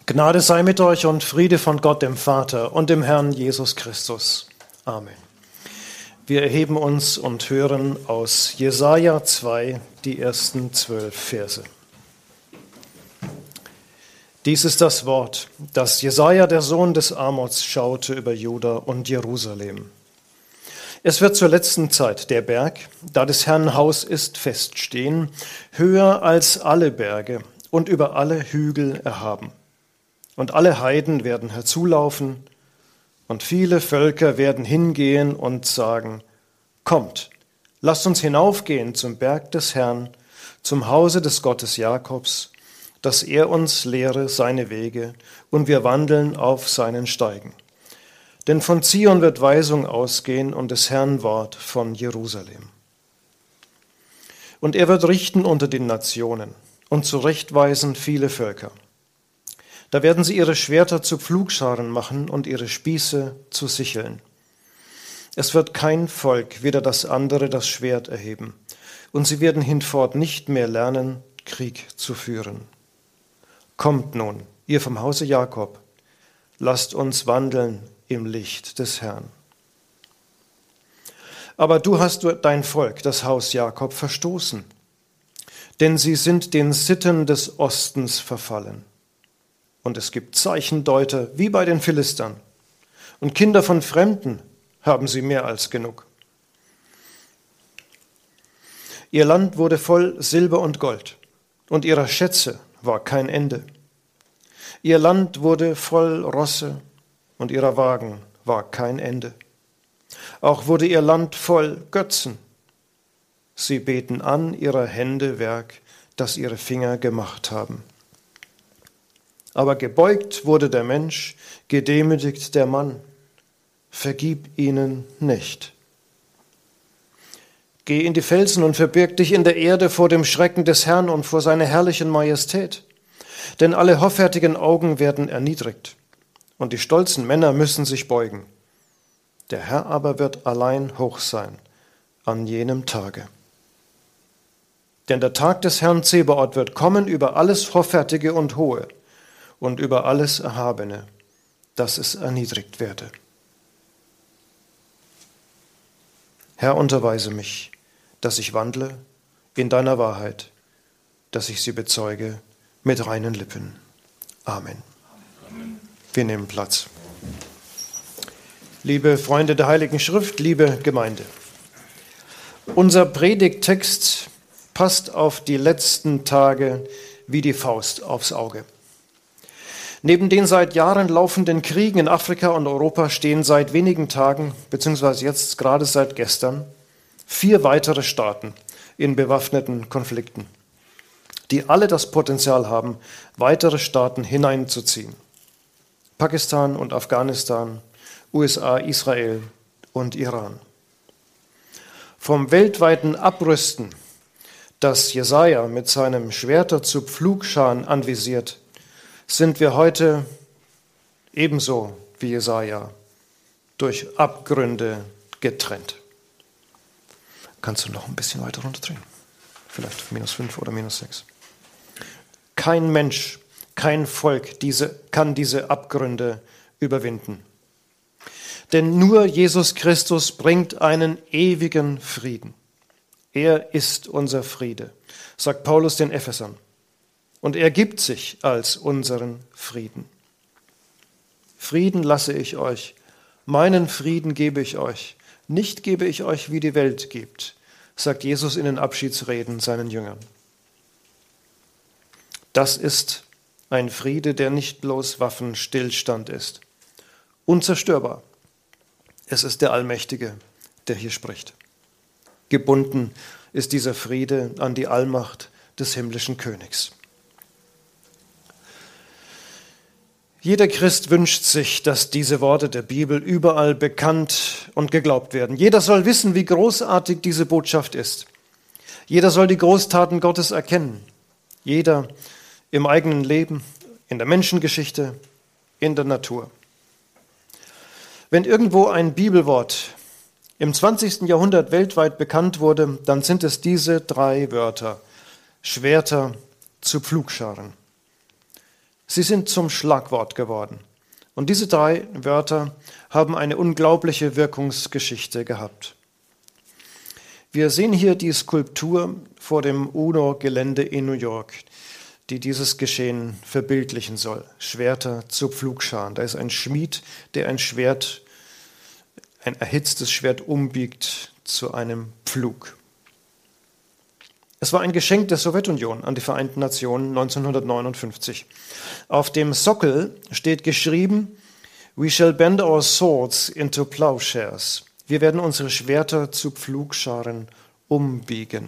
Gnade sei mit euch und Friede von Gott, dem Vater und dem Herrn Jesus Christus. Amen. Wir erheben uns und hören aus Jesaja 2 die ersten 12 Verse. Dies ist das Wort, das Jesaja, der Sohn des Amoz, schaute über Juda und Jerusalem. Es wird zur letzten Zeit der Berg, da des Herrn Haus ist, feststehen, höher als alle Berge und über alle Hügel erhaben. Und alle Heiden werden herzulaufen, und viele Völker werden hingehen und sagen, kommt, lasst uns hinaufgehen zum Berg des Herrn, zum Hause des Gottes Jakobs, dass er uns lehre seine Wege und wir wandeln auf seinen Steigen. Denn von Zion wird Weisung ausgehen und des Herrn Wort von Jerusalem. Und er wird richten unter den Nationen und zurechtweisen viele Völker. Da werden sie ihre Schwerter zu Pflugscharen machen und ihre Spieße zu Sicheln. Es wird kein Volk wider das andere das Schwert erheben, und sie werden hinfort nicht mehr lernen, Krieg zu führen. Kommt nun, ihr vom Hause Jakob, lasst uns wandeln im Licht des Herrn. Aber du hast dein Volk, das Haus Jakob, verstoßen, denn sie sind den Sitten des Ostens verfallen. Und es gibt Zeichendeuter wie bei den Philistern. Und Kinder von Fremden haben sie mehr als genug. Ihr Land wurde voll Silber und Gold, und ihrer Schätze war kein Ende. Ihr Land wurde voll Rosse, und ihrer Wagen war kein Ende. Auch wurde ihr Land voll Götzen. Sie beten an ihrer Hände Werk, das ihre Finger gemacht haben. Aber gebeugt wurde der Mensch, gedemütigt der Mann. Vergib ihnen nicht. Geh in die Felsen und verbirg dich in der Erde vor dem Schrecken des Herrn und vor seiner herrlichen Majestät. Denn alle hoffärtigen Augen werden erniedrigt, und die stolzen Männer müssen sich beugen. Der Herr aber wird allein hoch sein an jenem Tage. Denn der Tag des Herrn Zebaoth wird kommen über alles Hoffärtige und Hohe, und über alles Erhabene, dass es erniedrigt werde. Herr, unterweise mich, dass ich wandle in deiner Wahrheit, dass ich sie bezeuge mit reinen Lippen. Amen. Amen. Wir nehmen Platz. Liebe Freunde der Heiligen Schrift, liebe Gemeinde, unser Predigttext passt auf die letzten Tage wie die Faust aufs Auge. Neben den seit Jahren laufenden Kriegen in Afrika und Europa stehen seit wenigen Tagen, beziehungsweise jetzt gerade seit gestern, 4 weitere Staaten in bewaffneten Konflikten, die alle das Potenzial haben, weitere Staaten hineinzuziehen. Pakistan und Afghanistan, USA, Israel und Iran. Vom weltweiten Abrüsten, das Jesaja mit seinem Schwerter zu Pflugscharen anvisiert, sind wir heute ebenso wie Jesaja durch Abgründe getrennt. Kannst du noch ein bisschen weiter runterdrehen? Vielleicht -5 oder -6. Kein Mensch, kein Volk kann diese Abgründe überwinden. Denn nur Jesus Christus bringt einen ewigen Frieden. Er ist unser Friede, sagt Paulus den Ephesern. Und er gibt sich als unseren Frieden. Frieden lasse ich euch, meinen Frieden gebe ich euch, nicht gebe ich euch, wie die Welt gibt, sagt Jesus in den Abschiedsreden seinen Jüngern. Das ist ein Friede, der nicht bloß Waffenstillstand ist. Unzerstörbar. Es ist der Allmächtige, der hier spricht. Gebunden ist dieser Friede an die Allmacht des himmlischen Königs. Jeder Christ wünscht sich, dass diese Worte der Bibel überall bekannt und geglaubt werden. Jeder soll wissen, wie großartig diese Botschaft ist. Jeder soll die Großtaten Gottes erkennen. Jeder im eigenen Leben, in der Menschengeschichte, in der Natur. Wenn irgendwo ein Bibelwort im 20. Jahrhundert weltweit bekannt wurde, dann sind es diese 3 Wörter: Schwerter zu Pflugscharen. Sie sind zum Schlagwort geworden. Und diese 3 Wörter haben eine unglaubliche Wirkungsgeschichte gehabt. Wir sehen hier die Skulptur vor dem UNO-Gelände in New York, die dieses Geschehen verbildlichen soll. Schwerter zu Pflugscharen. Da ist ein Schmied, der ein erhitztes Schwert umbiegt zu einem Pflug. Es war ein Geschenk der Sowjetunion an die Vereinten Nationen 1959. Auf dem Sockel steht geschrieben: We shall bend our swords into plowshares. Wir werden unsere Schwerter zu Pflugscharen umbiegen.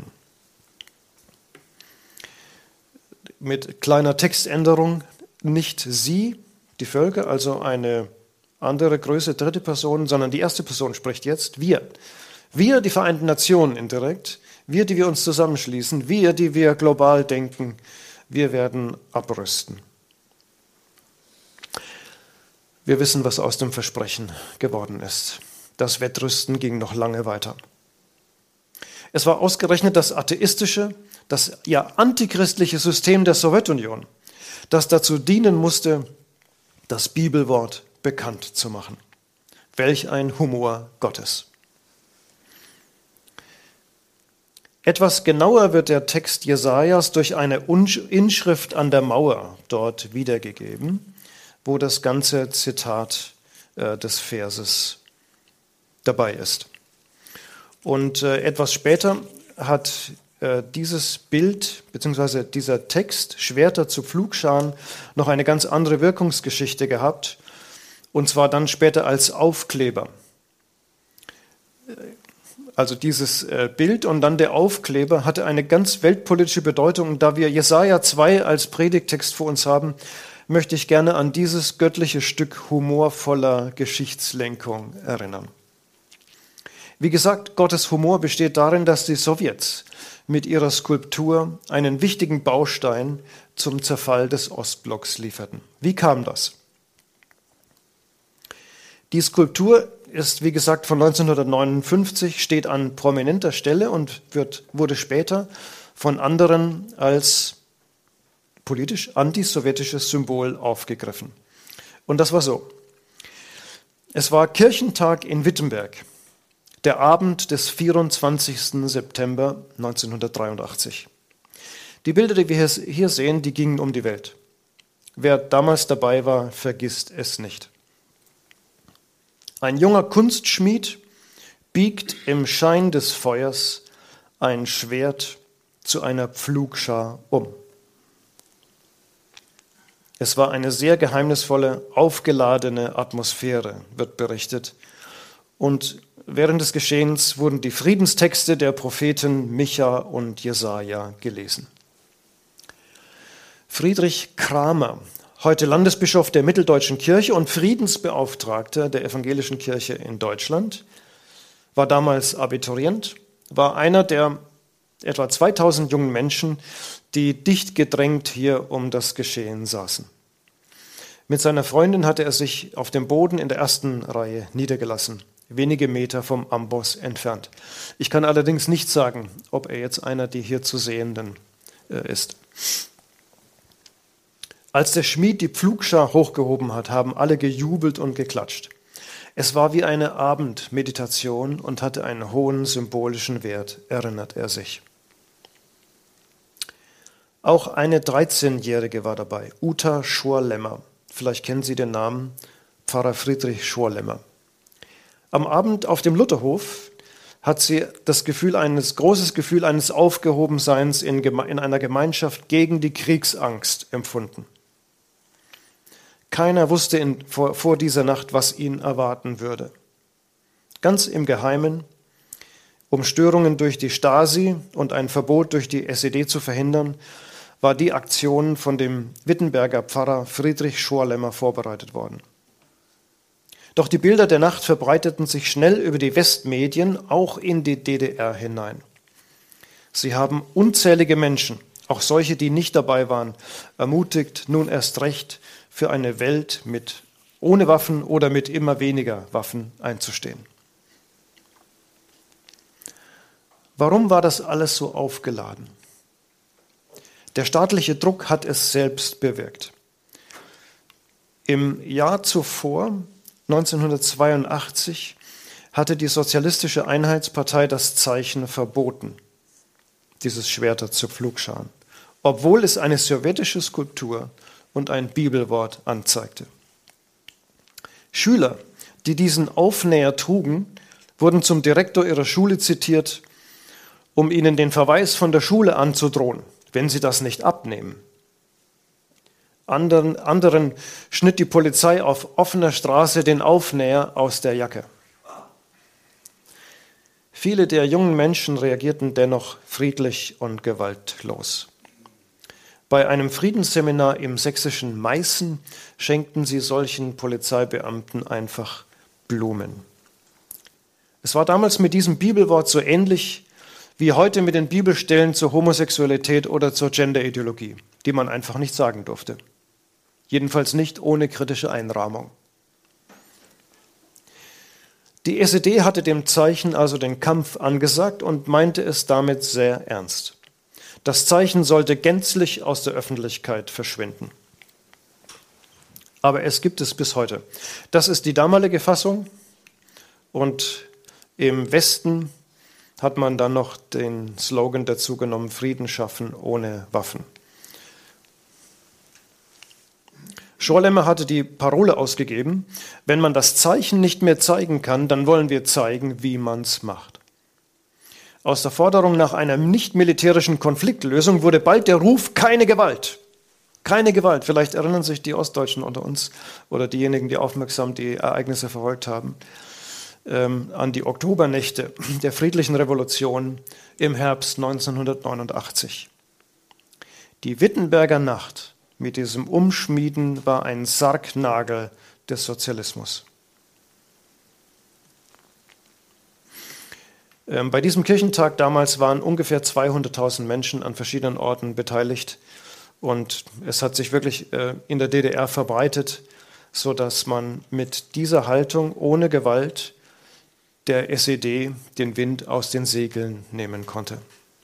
Mit kleiner Textänderung: nicht sie, die Völker, also eine andere Größe, 3. Person, sondern die 1. Person spricht jetzt: wir. Wir, die Vereinten Nationen indirekt, wir, die wir uns zusammenschließen, wir, die wir global denken, wir werden abrüsten. Wir wissen, was aus dem Versprechen geworden ist. Das Wettrüsten ging noch lange weiter. Es war ausgerechnet das atheistische, das antichristliche System der Sowjetunion, das dazu dienen musste, das Bibelwort bekannt zu machen. Welch ein Humor Gottes. Etwas genauer wird der Text Jesajas durch eine Inschrift an der Mauer dort wiedergegeben, wo das ganze Zitat des Verses dabei ist. Und etwas später hat dieses Bild bzw. dieser Text, Schwerter zu Pflugscharen, noch eine ganz andere Wirkungsgeschichte gehabt, und zwar dann später als Aufkleber. Also dieses Bild und dann der Aufkleber hatte eine ganz weltpolitische Bedeutung. Und da wir Jesaja 2 als Predigttext vor uns haben, möchte ich gerne an dieses göttliche Stück humorvoller Geschichtslenkung erinnern. Wie gesagt, Gottes Humor besteht darin, dass die Sowjets mit ihrer Skulptur einen wichtigen Baustein zum Zerfall des Ostblocks lieferten. Wie kam das? Die Skulptur ist, wie gesagt, von 1959, steht an prominenter Stelle und wurde später von anderen als politisch antisowjetisches Symbol aufgegriffen. Und das war so. Es war Kirchentag in Wittenberg, der Abend des 24. September 1983. Die Bilder, die wir hier sehen, die gingen um die Welt. Wer damals dabei war, vergisst es nicht. Ein junger Kunstschmied biegt im Schein des Feuers ein Schwert zu einer Pflugschar um. Es war eine sehr geheimnisvolle, aufgeladene Atmosphäre, wird berichtet. Und während des Geschehens wurden die Friedenstexte der Propheten Micha und Jesaja gelesen. Friedrich Kramer, heute Landesbischof der Mitteldeutschen Kirche und Friedensbeauftragter der Evangelischen Kirche in Deutschland, war damals Abiturient, war einer der etwa 2000 jungen Menschen, die dicht gedrängt hier um das Geschehen saßen. Mit seiner Freundin hatte er sich auf dem Boden in der ersten Reihe niedergelassen, wenige Meter vom Amboss entfernt. Ich kann allerdings nicht sagen, ob er jetzt einer der hier zu Sehenden ist. Als der Schmied die Pflugschar hochgehoben hat, haben alle gejubelt und geklatscht. Es war wie eine Abendmeditation und hatte einen hohen symbolischen Wert, erinnert er sich. Auch eine 13-Jährige war dabei, Uta Schorlemmer. Vielleicht kennen Sie den Namen, Pfarrer Friedrich Schorlemmer. Am Abend auf dem Lutherhof hat sie das großes Gefühl eines Aufgehobenseins in einer Gemeinschaft gegen die Kriegsangst empfunden. Keiner wusste vor dieser Nacht, was ihn erwarten würde. Ganz im Geheimen, um Störungen durch die Stasi und ein Verbot durch die SED zu verhindern, war die Aktion von dem Wittenberger Pfarrer Friedrich Schorlemmer vorbereitet worden. Doch die Bilder der Nacht verbreiteten sich schnell über die Westmedien, auch in die DDR hinein. Sie haben unzählige Menschen, auch solche, die nicht dabei waren, ermutigt, nun erst recht für eine Welt ohne Waffen oder mit immer weniger Waffen einzustehen. Warum war das alles so aufgeladen? Der staatliche Druck hat es selbst bewirkt. Im Jahr zuvor, 1982, hatte die Sozialistische Einheitspartei das Zeichen verboten, dieses Schwerter zu Pflugscharen, obwohl es eine sowjetische Skulptur und ein Bibelwort anzeigte. Schüler, die diesen Aufnäher trugen, wurden zum Direktor ihrer Schule zitiert, um ihnen den Verweis von der Schule anzudrohen, wenn sie das nicht abnehmen. Anderen schnitt die Polizei auf offener Straße den Aufnäher aus der Jacke. Viele der jungen Menschen reagierten dennoch friedlich und gewaltlos. Bei einem Friedensseminar im sächsischen Meißen schenkten sie solchen Polizeibeamten einfach Blumen. Es war damals mit diesem Bibelwort so ähnlich wie heute mit den Bibelstellen zur Homosexualität oder zur Genderideologie, die man einfach nicht sagen durfte. Jedenfalls nicht ohne kritische Einrahmung. Die SED hatte dem Zeichen also den Kampf angesagt und meinte es damit sehr ernst. Das Zeichen sollte gänzlich aus der Öffentlichkeit verschwinden. Aber es gibt es bis heute. Das ist die damalige Fassung und im Westen hat man dann noch den Slogan dazu genommen, Frieden schaffen ohne Waffen. Schorlemmer hatte die Parole ausgegeben, wenn man das Zeichen nicht mehr zeigen kann, dann wollen wir zeigen, wie man es macht. Aus der Forderung nach einer nicht-militärischen Konfliktlösung wurde bald der Ruf, keine Gewalt. Keine Gewalt. Vielleicht erinnern sich die Ostdeutschen unter uns oder diejenigen, die aufmerksam die Ereignisse verfolgt haben, an die Oktobernächte der friedlichen Revolution im Herbst 1989. Die Wittenberger Nacht mit diesem Umschmieden war ein Sargnagel des Sozialismus. Bei diesem Kirchentag damals waren ungefähr 200.000 Menschen an verschiedenen Orten beteiligt und es hat sich wirklich in der DDR verbreitet, sodass man mit dieser Haltung ohne Gewalt der SED den Wind aus den Segeln nehmen konnte.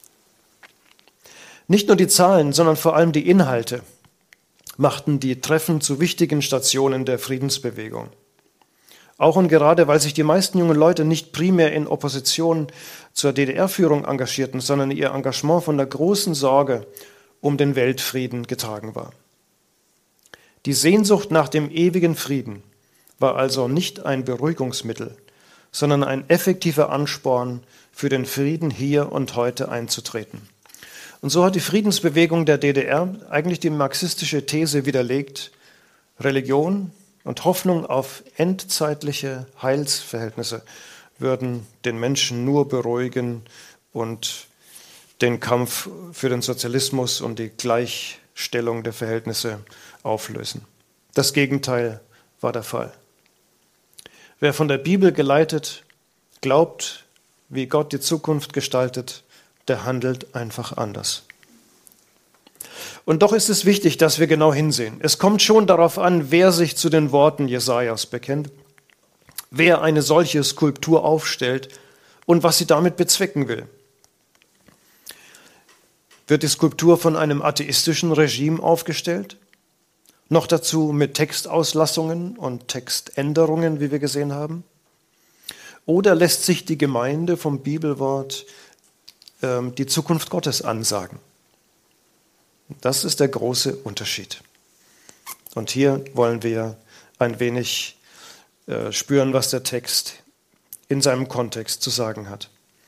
Nicht nur die Zahlen, sondern vor allem die Inhalte machten die Treffen zu wichtigen Stationen der Friedensbewegung. Auch und gerade, weil sich die meisten jungen Leute nicht primär in Opposition zur DDR-Führung engagierten, sondern ihr Engagement von der großen Sorge um den Weltfrieden getragen war. Die Sehnsucht nach dem ewigen Frieden war also nicht ein Beruhigungsmittel, sondern ein effektiver Ansporn, für den Frieden hier und heute einzutreten. Und so hat die Friedensbewegung der DDR eigentlich die marxistische These widerlegt, Religion und Hoffnung auf endzeitliche Heilsverhältnisse würden den Menschen nur beruhigen und den Kampf für den Sozialismus und die Gleichstellung der Verhältnisse auflösen. Das Gegenteil war der Fall. Wer von der Bibel geleitet glaubt, wie Gott die Zukunft gestaltet, der handelt einfach anders. Und doch ist es wichtig, dass wir genau hinsehen. Es kommt schon darauf an, wer sich zu den Worten Jesajas bekennt, wer eine solche Skulptur aufstellt und was sie damit bezwecken will. Wird die Skulptur von einem atheistischen Regime aufgestellt? Noch dazu mit Textauslassungen und Textänderungen, wie wir gesehen haben? Oder lässt sich die Gemeinde vom Bibelwort die Zukunft Gottes ansagen? Das ist der große Unterschied. Und hier wollen wir ein wenig spüren, was der Text in seinem Kontext zu sagen hat.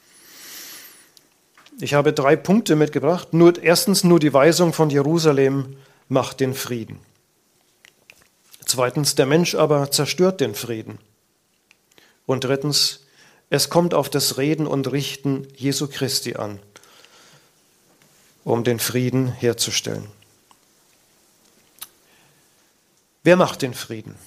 Ich habe 3 Punkte mitgebracht. Erstens, nur die Weisung von Jerusalem macht den Frieden. Zweitens, der Mensch aber zerstört den Frieden. Und drittens, es kommt auf das Reden und Richten Jesu Christi an, um den Frieden herzustellen. Wer macht den Frieden?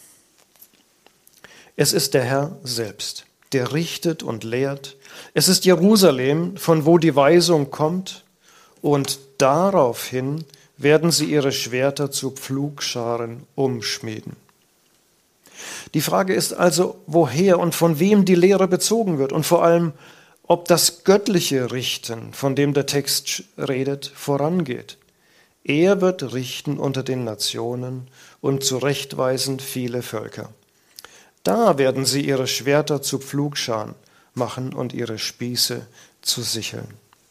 Es ist der Herr selbst, der richtet und lehrt. Es ist Jerusalem, von wo die Weisung kommt, und daraufhin werden sie ihre Schwerter zu Pflugscharen umschmieden. Die Frage ist also, woher und von wem die Lehre bezogen wird und vor allem, ob das göttliche Richten, von dem der Text redet, vorangeht. Er wird richten unter den Nationen und zurechtweisen viele Völker. Da werden sie ihre Schwerter zu Pflugscharen machen und ihre Spieße zu Sicheln.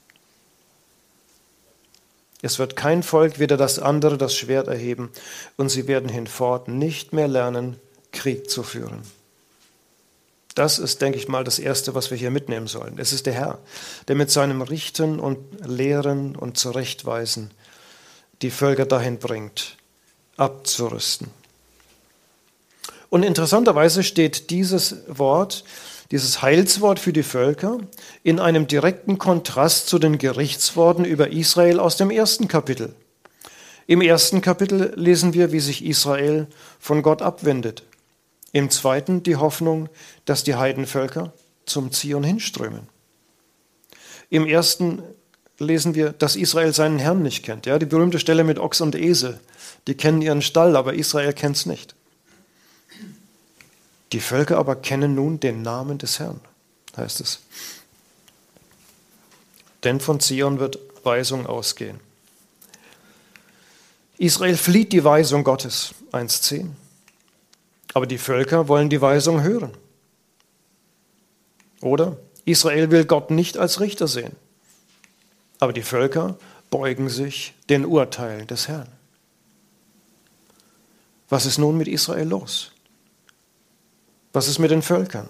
Es wird kein Volk wider das andere das Schwert erheben, und sie werden hinfort nicht mehr lernen, Krieg zu führen. Das ist, denke ich mal, das Erste, was wir hier mitnehmen sollen. Es ist der Herr, der mit seinem Richten und Lehren und Zurechtweisen die Völker dahin bringt, abzurüsten. Und interessanterweise steht dieses Wort, dieses Heilswort für die Völker, in einem direkten Kontrast zu den Gerichtsworten über Israel aus dem 1. Kapitel. Im 1. Kapitel lesen wir, wie sich Israel von Gott abwendet. Im 2. die Hoffnung, dass die Heidenvölker zum Zion hinströmen. Im 1. lesen wir, dass Israel seinen Herrn nicht kennt. Ja, die berühmte Stelle mit Ochs und Esel. Die kennen ihren Stall, aber Israel kennt es nicht. Die Völker aber kennen nun den Namen des Herrn, heißt es. Denn von Zion wird Weisung ausgehen. Israel flieht die Weisung Gottes, 1,10. Aber die Völker wollen die Weisung hören. Oder Israel will Gott nicht als Richter sehen. Aber die Völker beugen sich den Urteilen des Herrn. Was ist nun mit Israel los? Was ist mit den Völkern?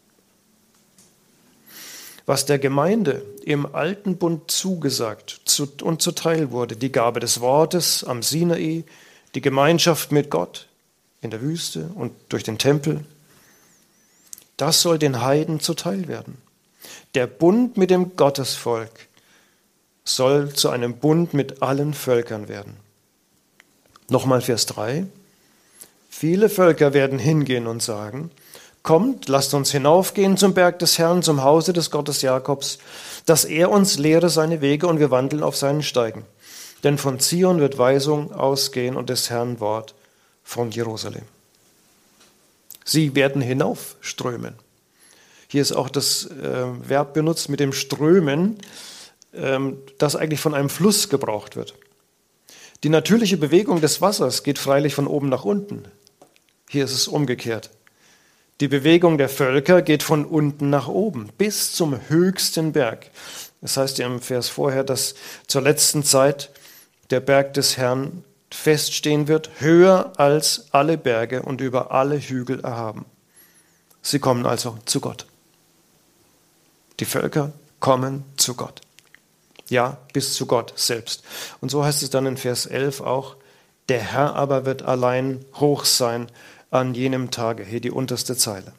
Was der Gemeinde im alten Bund zugesagt und zuteil wurde, die Gabe des Wortes am Sinai, die Gemeinschaft mit Gott in der Wüste und durch den Tempel, das soll den Heiden zuteil werden. Der Bund mit dem Gottesvolk soll zu einem Bund mit allen Völkern werden. Nochmal Vers 3. Viele Völker werden hingehen und sagen, kommt, lasst uns hinaufgehen zum Berg des Herrn, zum Hause des Gottes Jakobs, dass er uns lehre seine Wege und wir wandeln auf seinen Steigen. Denn von Zion wird Weisung ausgehen und des Herrn Wort von Jerusalem. Sie werden hinaufströmen. Hier ist auch das Verb benutzt mit dem Strömen, das eigentlich von einem Fluss gebraucht wird. Die natürliche Bewegung des Wassers geht freilich von oben nach unten. Hier ist es umgekehrt. Die Bewegung der Völker geht von unten nach oben, bis zum höchsten Berg. Das heißt ja im Vers vorher, dass zur letzten Zeit der Berg des Herrn feststehen wird, höher als alle Berge und über alle Hügel erhaben. Sie kommen also zu Gott. Die Völker kommen zu Gott. Ja, bis zu Gott selbst. Und so heißt es dann in Vers 11 auch, der Herr aber wird allein hoch sein an jenem Tage, hier die unterste Zeile.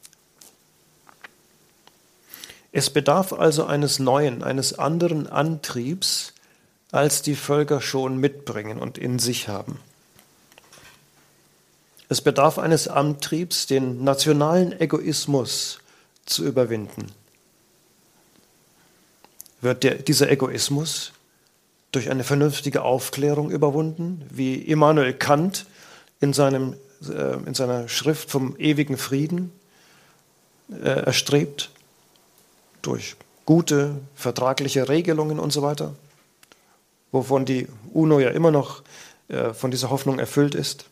Es bedarf also eines neuen, eines anderen Antriebs, als die Völker schon mitbringen und in sich haben. Es bedarf eines Antriebs, den nationalen Egoismus zu überwinden. Wird dieser Egoismus durch eine vernünftige Aufklärung überwunden, wie Immanuel Kant in seiner Schrift vom ewigen Frieden erstrebt, durch gute vertragliche Regelungen und so weiter, wovon die UNO ja immer noch von dieser Hoffnung erfüllt ist.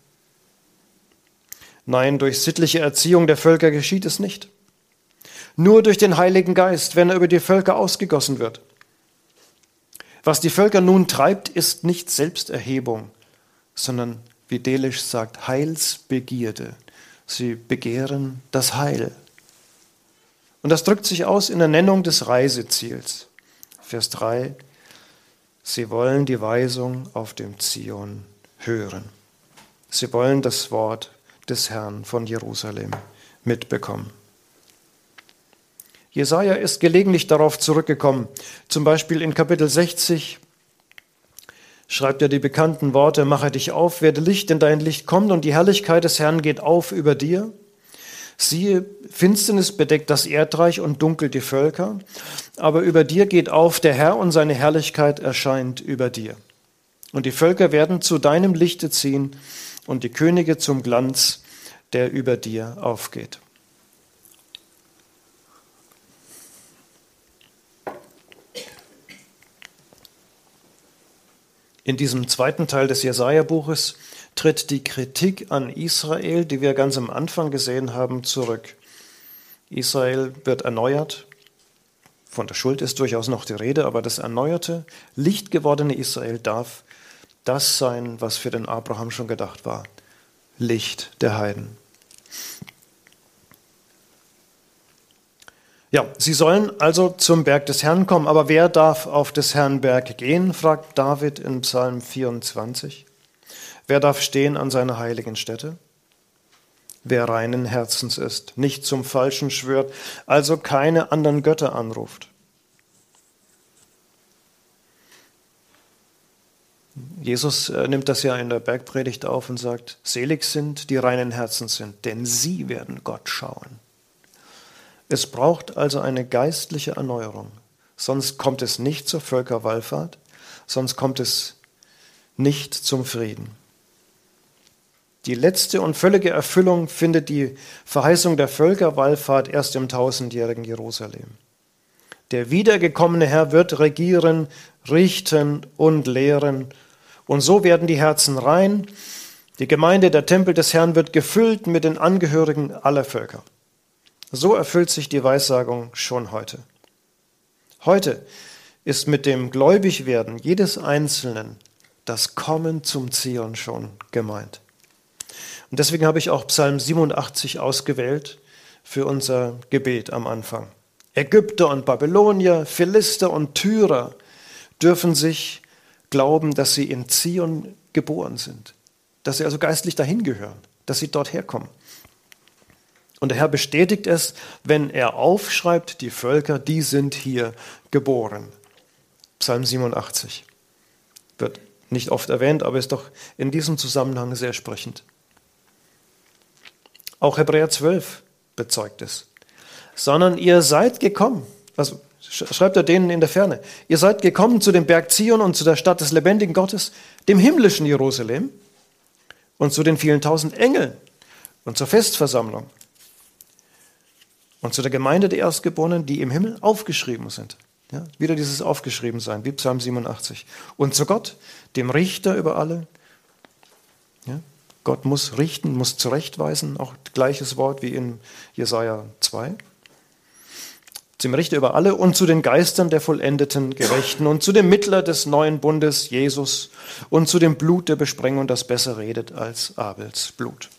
Nein, durch sittliche Erziehung der Völker geschieht es nicht. Nur durch den Heiligen Geist, wenn er über die Völker ausgegossen wird. Was die Völker nun treibt, ist nicht Selbsterhebung, sondern, wie Delitzsch sagt, Heilsbegierde. Sie begehren das Heil. Und das drückt sich aus in der Nennung des Reiseziels. Vers 3, sie wollen die Weisung auf dem Zion hören. Sie wollen das Wort des Herrn von Jerusalem mitbekommen. Jesaja ist gelegentlich darauf zurückgekommen. Zum Beispiel in Kapitel 60 schreibt er die bekannten Worte, mache dich auf, werde Licht, denn dein Licht kommt und die Herrlichkeit des Herrn geht auf über dir. Siehe, Finsternis bedeckt das Erdreich und dunkelt die Völker, aber über dir geht auf der Herr und seine Herrlichkeit erscheint über dir. Und die Völker werden zu deinem Lichte ziehen und die Könige zum Glanz, der über dir aufgeht. In diesem zweiten Teil des Jesaja-Buches tritt die Kritik an Israel, die wir ganz am Anfang gesehen haben, zurück. Israel wird erneuert. Von der Schuld ist durchaus noch die Rede, aber das erneuerte, lichtgewordene Israel darf das sein, was für den Abraham schon gedacht war. Licht der Heiden. Ja, sie sollen also zum Berg des Herrn kommen, aber wer darf auf des Herrn Berg gehen, fragt David in Psalm 24. Wer darf stehen an seiner heiligen Stätte? Wer reinen Herzens ist, nicht zum Falschen schwört, also keine anderen Götter anruft. Jesus nimmt das ja in der Bergpredigt auf und sagt, selig sind, die reinen Herzens sind, denn sie werden Gott schauen. Es braucht also eine geistliche Erneuerung, sonst kommt es nicht zur Völkerwallfahrt, sonst kommt es nicht zum Frieden. Die letzte und völlige Erfüllung findet die Verheißung der Völkerwallfahrt erst im 1000-jährigen Jerusalem. Der wiedergekommene Herr wird regieren, richten und lehren. Und so werden die Herzen rein. Die Gemeinde, der Tempel des Herrn, wird gefüllt mit den Angehörigen aller Völker. So erfüllt sich die Weissagung schon heute. Heute ist mit dem Gläubigwerden jedes Einzelnen das Kommen zum Zion schon gemeint. Und deswegen habe ich auch Psalm 87 ausgewählt für unser Gebet am Anfang. Ägypter und Babylonier, Philister und Tyrer dürfen sich glauben, dass sie in Zion geboren sind, dass sie also geistlich dahin gehören, dass sie dort herkommen. Und der Herr bestätigt es, wenn er aufschreibt, die Völker, die sind hier geboren. Psalm 87 wird nicht oft erwähnt, aber ist doch in diesem Zusammenhang sehr sprechend. Auch Hebräer 12 bezeugt es. Sondern ihr seid gekommen, also schreibt er denen in der Ferne, ihr seid gekommen zu dem Berg Zion und zu der Stadt des lebendigen Gottes, dem himmlischen Jerusalem und zu den vielen tausend Engeln und zur Festversammlung und zu der Gemeinde der Erstgeborenen, die im Himmel aufgeschrieben sind. Ja, wieder dieses Aufgeschriebensein, wie Psalm 87. Und zu Gott, dem Richter über alle. Ja, Gott muss richten, muss zurechtweisen, auch gleiches Wort wie in Jesaja 2. Zum Richter über alle und zu den Geistern der vollendeten Gerechten und zu dem Mittler des neuen Bundes, Jesus, und zu dem Blut der Besprengung, das besser redet als Abels Blut.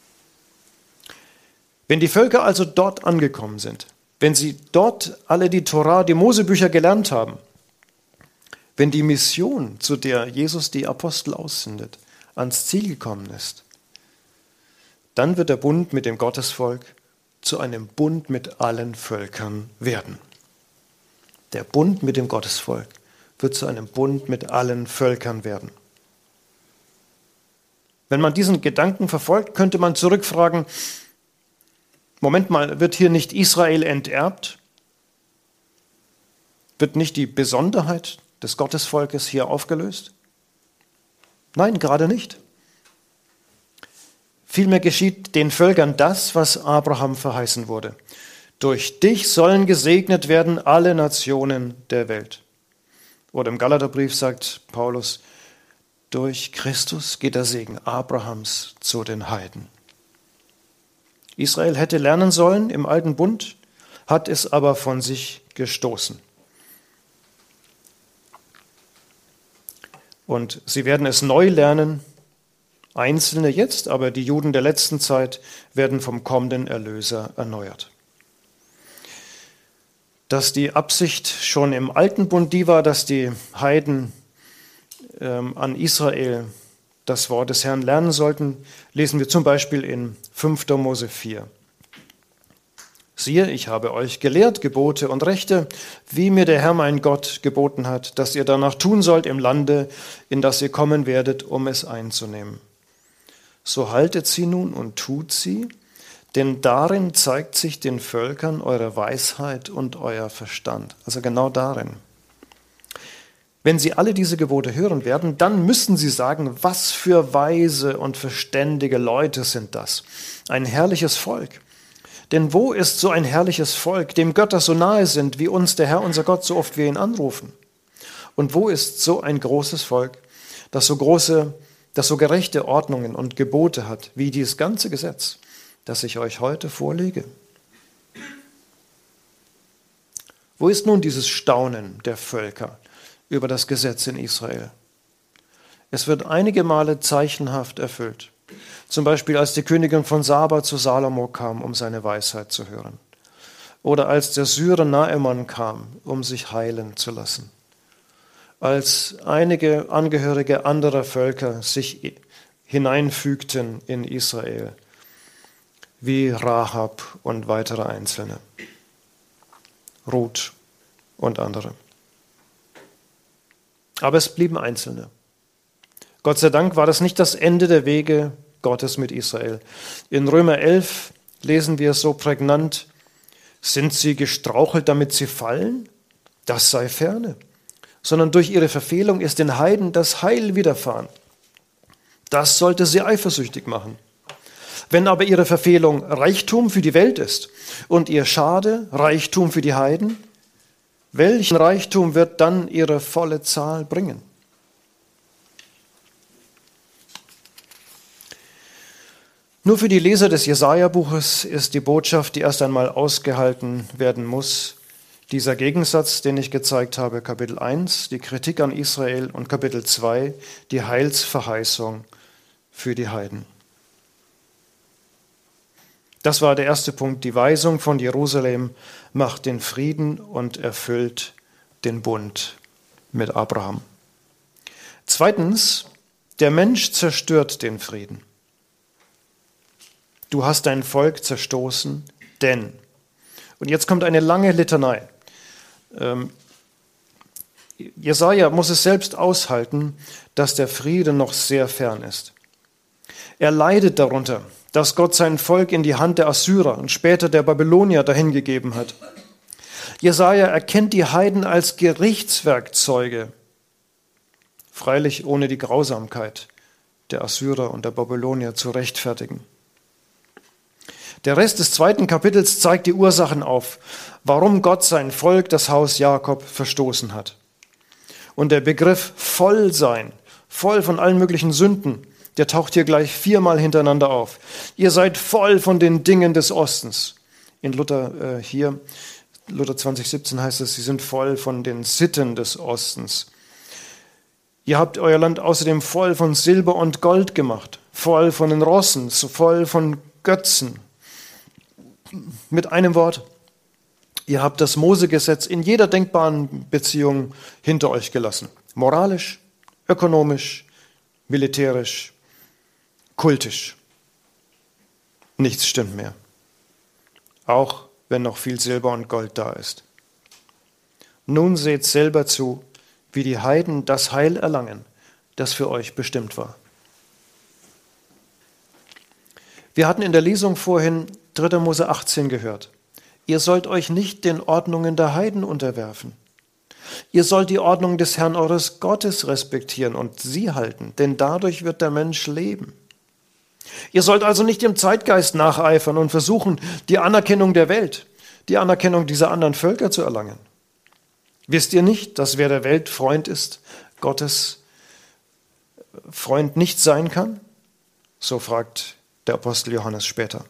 Wenn die Völker also dort angekommen sind, wenn sie dort alle die Torah, die Mosebücher gelernt haben, wenn die Mission, zu der Jesus die Apostel aussendet, ans Ziel gekommen ist, dann wird der Bund mit dem Gottesvolk zu einem Bund mit allen Völkern werden. Der Bund mit dem Gottesvolk wird zu einem Bund mit allen Völkern werden. Wenn man diesen Gedanken verfolgt, könnte man zurückfragen, Moment mal, wird hier nicht Israel enterbt? Wird nicht die Besonderheit des Gottesvolkes hier aufgelöst? Nein, gerade nicht. Vielmehr geschieht den Völkern das, was Abraham verheißen wurde. Durch dich sollen gesegnet werden alle Nationen der Welt. Oder im Galaterbrief sagt Paulus, durch Christus geht der Segen Abrahams zu den Heiden. Israel hätte lernen sollen im alten Bund, hat es aber von sich gestoßen. Und sie werden es neu lernen, Einzelne jetzt, aber die Juden der letzten Zeit werden vom kommenden Erlöser erneuert. Dass die Absicht schon im alten Bund die war, dass die Heiden an Israel das Wort des Herrn lernen sollten, lesen wir zum Beispiel in 5. Mose 4. Siehe, ich habe euch gelehrt Gebote und Rechte, wie mir der Herr mein Gott geboten hat, dass ihr danach tun sollt im Lande, in das ihr kommen werdet, um es einzunehmen. So haltet sie nun und tut sie, denn darin zeigt sich den Völkern eure Weisheit und euer Verstand. Also genau darin. Wenn sie alle diese Gebote hören werden, dann müssen sie sagen, was für weise und verständige Leute sind das. Ein herrliches Volk. Denn wo ist so ein herrliches Volk, dem Götter so nahe sind, wie uns der Herr, unser Gott, so oft wir ihn anrufen? Und wo ist so ein großes Volk, das so gerechte Ordnungen und Gebote hat, wie dieses ganze Gesetz, das ich euch heute vorlege. Wo ist nun dieses Staunen der Völker über das Gesetz in Israel? Es wird einige Male zeichenhaft erfüllt. Zum Beispiel, als die Königin von Saba zu Salomo kam, um seine Weisheit zu hören. Oder als der Syrer Naeman kam, um sich heilen zu lassen. Als einige Angehörige anderer Völker sich hineinfügten in Israel, wie Rahab und weitere Einzelne, Ruth und andere. Aber es blieben Einzelne. Gott sei Dank war das nicht das Ende der Wege Gottes mit Israel. In Römer 11 lesen wir es so prägnant: Sind sie gestrauchelt, damit sie fallen? Das sei ferne. Sondern durch ihre Verfehlung ist den Heiden das Heil widerfahren. Das sollte sie eifersüchtig machen. Wenn aber ihre Verfehlung Reichtum für die Welt ist und ihr Schade Reichtum für die Heiden, welchen Reichtum wird dann ihre volle Zahl bringen? Nur für die Leser des Jesaja-Buches ist die Botschaft, die erst einmal ausgehalten werden muss, dieser Gegensatz, den ich gezeigt habe, Kapitel 1, die Kritik an Israel, und Kapitel 2, die Heilsverheißung für die Heiden. Das war der erste Punkt, die Weisung von Jerusalem macht den Frieden und erfüllt den Bund mit Abraham. Zweitens, der Mensch zerstört den Frieden. Du hast dein Volk zerstoßen, denn. Und jetzt kommt eine lange Litanei. Jesaja muss es selbst aushalten, dass der Friede noch sehr fern ist. Er leidet darunter, dass Gott sein Volk in die Hand der Assyrer und später der Babylonier dahingegeben hat. Jesaja erkennt die Heiden als Gerichtswerkzeuge, freilich ohne die Grausamkeit der Assyrer und der Babylonier zu rechtfertigen. Der Rest des zweiten Kapitels zeigt die Ursachen auf, warum Gott sein Volk, das Haus Jakob, verstoßen hat. Und der Begriff voll sein, voll von allen möglichen Sünden, der taucht hier gleich 4-mal hintereinander auf. Ihr seid voll von den Dingen des Ostens. In Luther 2017 heißt es, sie sind voll von den Sitten des Ostens. Ihr habt euer Land außerdem voll von Silber und Gold gemacht, voll von den Rossen, voll von Götzen. Mit einem Wort, ihr habt das Mose-Gesetz in jeder denkbaren Beziehung hinter euch gelassen. Moralisch, ökonomisch, militärisch, kultisch. Nichts stimmt mehr. Auch wenn noch viel Silber und Gold da ist. Nun seht selber zu, wie die Heiden das Heil erlangen, das für euch bestimmt war. Wir hatten in der Lesung vorhin 3. Mose 18 gehört. Ihr sollt euch nicht den Ordnungen der Heiden unterwerfen. Ihr sollt die Ordnung des Herrn eures Gottes respektieren und sie halten, denn dadurch wird der Mensch leben. Ihr sollt also nicht dem Zeitgeist nacheifern und versuchen, die Anerkennung der Welt, die Anerkennung dieser anderen Völker zu erlangen. Wisst ihr nicht, dass wer der Welt Freund ist, Gottes Freund nicht sein kann? So fragt der Apostel Johannes später.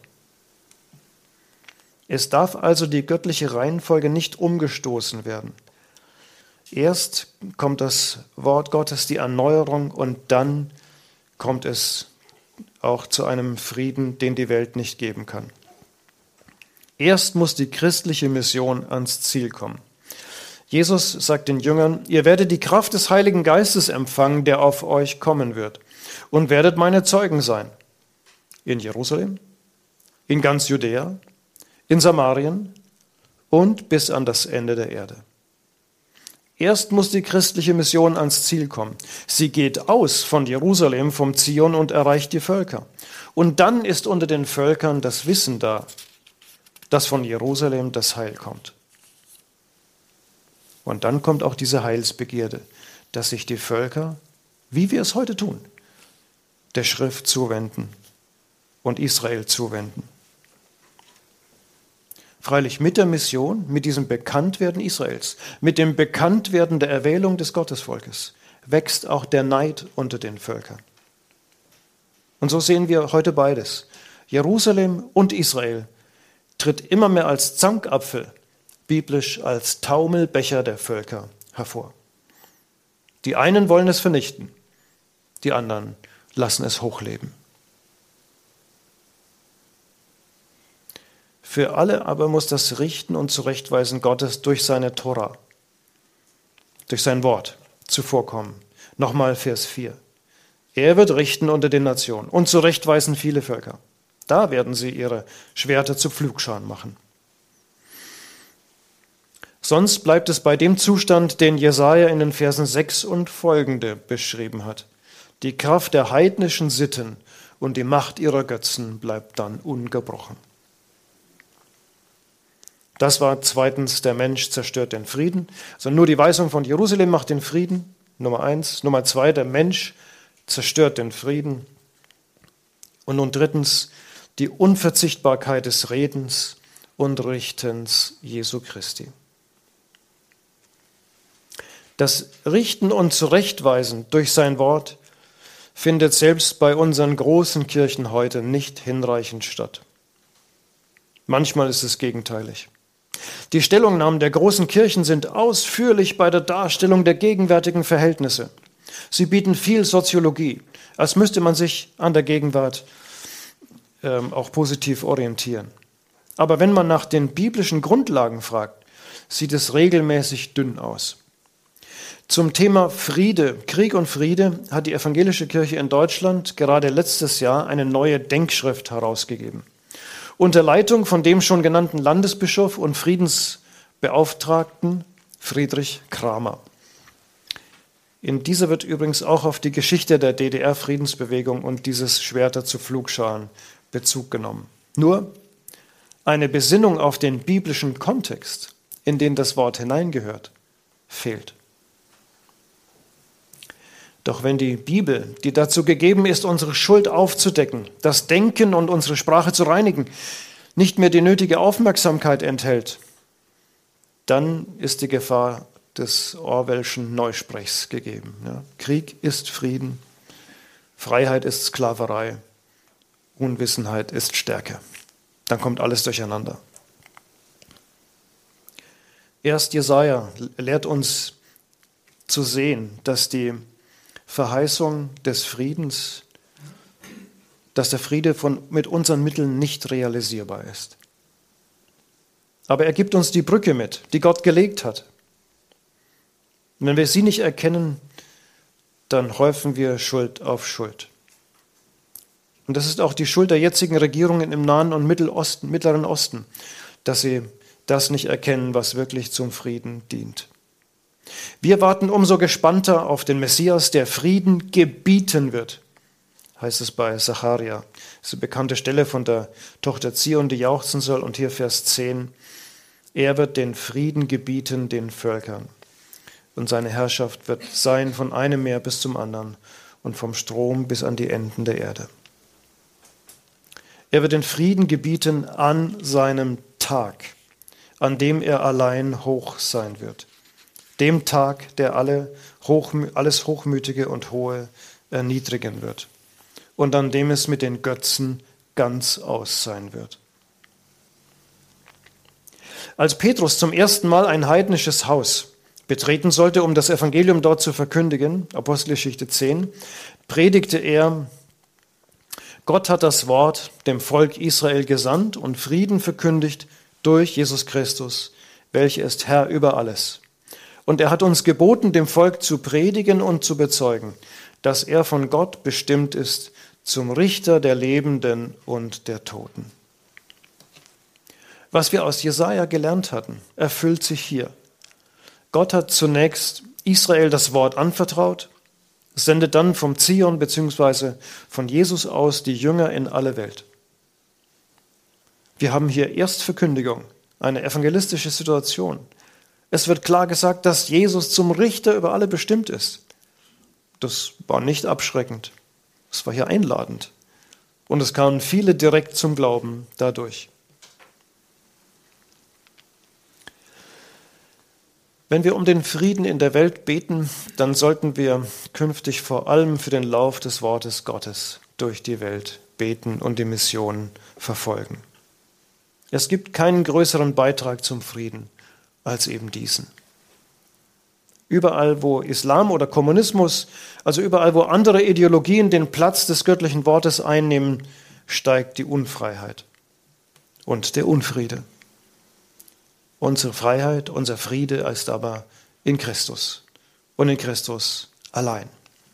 Es darf also die göttliche Reihenfolge nicht umgestoßen werden. Erst kommt das Wort Gottes, die Erneuerung, und dann kommt es auch zu einem Frieden, den die Welt nicht geben kann. Erst muss die christliche Mission ans Ziel kommen. Jesus sagt den Jüngern, ihr werdet die Kraft des Heiligen Geistes empfangen, der auf euch kommen wird, und werdet meine Zeugen sein. In Jerusalem, in ganz Judäa, in Samarien und bis an das Ende der Erde. Erst muss die christliche Mission ans Ziel kommen. Sie geht aus von Jerusalem, vom Zion, und erreicht die Völker. Und dann ist unter den Völkern das Wissen da, dass von Jerusalem das Heil kommt. Und dann kommt auch diese Heilsbegierde, dass sich die Völker, wie wir es heute tun, der Schrift zuwenden und Israel zuwenden. Freilich mit der Mission, mit diesem Bekanntwerden Israels, mit dem Bekanntwerden der Erwählung des Gottesvolkes, wächst auch der Neid unter den Völkern. Und so sehen wir heute beides. Jerusalem und Israel tritt immer mehr als Zankapfel, biblisch als Taumelbecher der Völker hervor. Die einen wollen es vernichten, die anderen lassen es hochleben. Für alle aber muss das Richten und Zurechtweisen Gottes durch seine Tora, durch sein Wort zuvorkommen. Nochmal Vers 4. Er wird richten unter den Nationen und zurechtweisen viele Völker. Da werden sie ihre Schwerter zu Pflugscharen machen. Sonst bleibt es bei dem Zustand, den Jesaja in den Versen 6 und folgende beschrieben hat. Die Kraft der heidnischen Sitten und die Macht ihrer Götzen bleibt dann ungebrochen. Das war zweitens, der Mensch zerstört den Frieden. Also nur die Weisung von Jerusalem macht den Frieden, Nummer 1. Nummer 2, der Mensch zerstört den Frieden. Und nun drittens, die Unverzichtbarkeit des Redens und Richtens Jesu Christi. Das Richten und Zurechtweisen durch sein Wort findet selbst bei unseren großen Kirchen heute nicht hinreichend statt. Manchmal ist es gegenteilig. Die Stellungnahmen der großen Kirchen sind ausführlich bei der Darstellung der gegenwärtigen Verhältnisse. Sie bieten viel Soziologie, als müsste man sich an der Gegenwart auch positiv orientieren. Aber wenn man nach den biblischen Grundlagen fragt, sieht es regelmäßig dünn aus. Zum Thema Friede, Krieg und Friede hat die evangelische Kirche in Deutschland gerade letztes Jahr eine neue Denkschrift herausgegeben. Unter Leitung von dem schon genannten Landesbischof und Friedensbeauftragten Friedrich Kramer. In dieser wird übrigens auch auf die Geschichte der DDR-Friedensbewegung und dieses Schwerter zu Pflugscharen Bezug genommen. Nur eine Besinnung auf den biblischen Kontext, in den das Wort hineingehört, fehlt. Doch wenn die Bibel, die dazu gegeben ist, unsere Schuld aufzudecken, das Denken und unsere Sprache zu reinigen, nicht mehr die nötige Aufmerksamkeit enthält, dann ist die Gefahr des Orwellschen Neusprechs gegeben. Ja, Krieg ist Frieden, Freiheit ist Sklaverei, Unwissenheit ist Stärke. Dann kommt alles durcheinander. Erst Jesaja lehrt uns zu sehen, dass die Verheißung des Friedens, dass der Friede mit unseren Mitteln nicht realisierbar ist. Aber er gibt uns die Brücke mit, die Gott gelegt hat. Und wenn wir sie nicht erkennen, dann häufen wir Schuld auf Schuld. Und das ist auch die Schuld der jetzigen Regierungen im Nahen und Mittleren Osten, dass sie das nicht erkennen, was wirklich zum Frieden dient. Wir warten umso gespannter auf den Messias, der Frieden gebieten wird, heißt es bei Sacharja. Das ist eine bekannte Stelle von der Tochter Zion, die jauchzen soll. Und hier Vers 10. Er wird den Frieden gebieten den Völkern. Und seine Herrschaft wird sein von einem Meer bis zum anderen und vom Strom bis an die Enden der Erde. Er wird den Frieden gebieten an seinem Tag, an dem er allein hoch sein wird. Dem Tag, der alles Hochmütige und Hohe erniedrigen wird und an dem es mit den Götzen ganz aus sein wird. Als Petrus zum ersten Mal ein heidnisches Haus betreten sollte, um das Evangelium dort zu verkündigen, Apostelgeschichte 10, predigte er: Gott hat das Wort dem Volk Israel gesandt und Frieden verkündigt durch Jesus Christus, welcher ist Herr über alles. Und er hat uns geboten, dem Volk zu predigen und zu bezeugen, dass er von Gott bestimmt ist zum Richter der Lebenden und der Toten. Was wir aus Jesaja gelernt hatten, erfüllt sich hier. Gott hat zunächst Israel das Wort anvertraut, sendet dann vom Zion bzw. von Jesus aus die Jünger in alle Welt. Wir haben hier Erstverkündigung, eine evangelistische Situation. Es wird klar gesagt, dass Jesus zum Richter über alle bestimmt ist. Das war nicht abschreckend, es war hier einladend. Und es kamen viele direkt zum Glauben dadurch. Wenn wir um den Frieden in der Welt beten, dann sollten wir künftig vor allem für den Lauf des Wortes Gottes durch die Welt beten und die Mission verfolgen. Es gibt keinen größeren Beitrag zum Frieden als eben diesen. Überall, wo Islam oder Kommunismus, also überall, wo andere Ideologien den Platz des göttlichen Wortes einnehmen, steigt die Unfreiheit und der Unfriede. Unsere Freiheit, unser Friede ist aber in Christus und in Christus allein.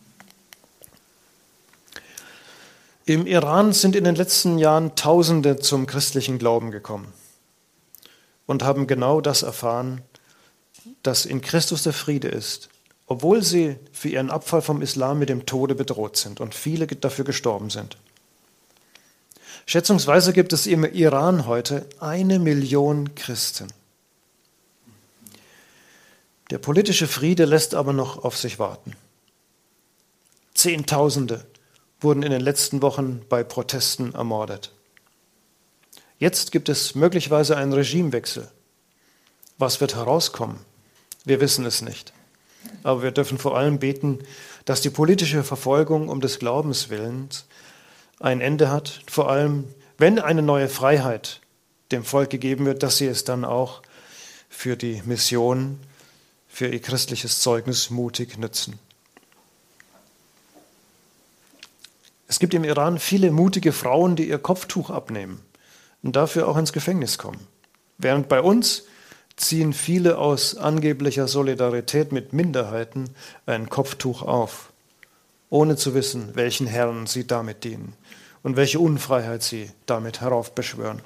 Im Iran sind in den letzten Jahren Tausende zum christlichen Glauben gekommen und haben genau das erfahren, dass in Christus der Friede ist, obwohl sie für ihren Abfall vom Islam mit dem Tode bedroht sind und viele dafür gestorben sind. Schätzungsweise gibt es im Iran heute 1 Million Christen. Der politische Friede lässt aber noch auf sich warten. Zehntausende wurden in den letzten Wochen bei Protesten ermordet. Jetzt gibt es möglicherweise einen Regimewechsel. Was wird herauskommen? Wir wissen es nicht. Aber wir dürfen vor allem beten, dass die politische Verfolgung um des Glaubens willen ein Ende hat. Vor allem, wenn eine neue Freiheit dem Volk gegeben wird, dass sie es dann auch für die Mission, für ihr christliches Zeugnis mutig nützen. Es gibt im Iran viele mutige Frauen, die ihr Kopftuch abnehmen und dafür auch ins Gefängnis kommen. Während bei uns ziehen viele aus angeblicher Solidarität mit Minderheiten ein Kopftuch auf, ohne zu wissen, welchen Herrn sie damit dienen und welche Unfreiheit sie damit heraufbeschwören.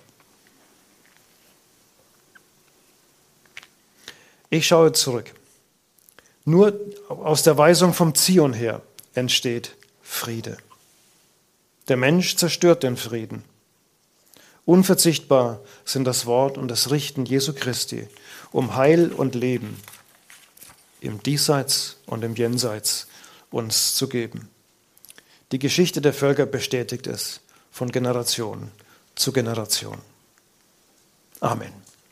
Ich schaue zurück. Nur aus der Weisung vom Zion her entsteht Friede. Der Mensch zerstört den Frieden. Unverzichtbar sind das Wort und das Richten Jesu Christi, um Heil und Leben im Diesseits und im Jenseits uns zu geben. Die Geschichte der Völker bestätigt es von Generation zu Generation. Amen.